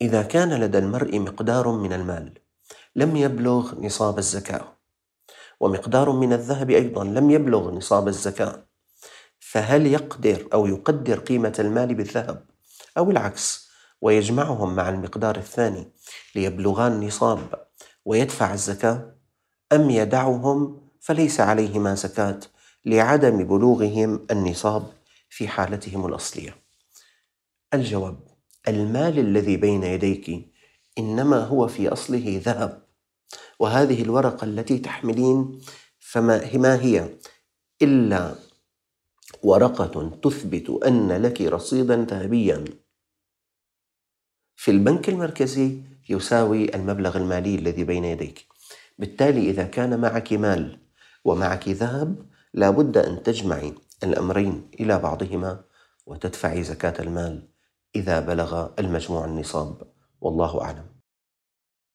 إذا كان لدى المرء مقدار من المال لم يبلغ نصاب الزكاة، ومقدار من الذهب أيضا لم يبلغ نصاب الزكاة، فهل يقدر أو يقدر قيمة المال بالذهب أو العكس ويجمعهم مع المقدار الثاني ليبلغان النصاب ويدفع الزكاة، أم يدعهم فليس عليهما زكاة لعدم بلوغهم النصاب في حالتهم الأصلية؟ الجواب: المال الذي بين يديك إنما هو في أصله ذهب، وهذه الورقة التي تحملين فما هي إلا ورقة تثبت أن لك رصيدا ذهبيا في البنك المركزي يساوي المبلغ المالي الذي بين يديك. بالتالي إذا كان معك مال ومعك ذهب لا بد أن تجمعي الأمرين إلى بعضهما وتدفعي زكاة المال إذا بلغ المجموع النصاب، والله أعلم.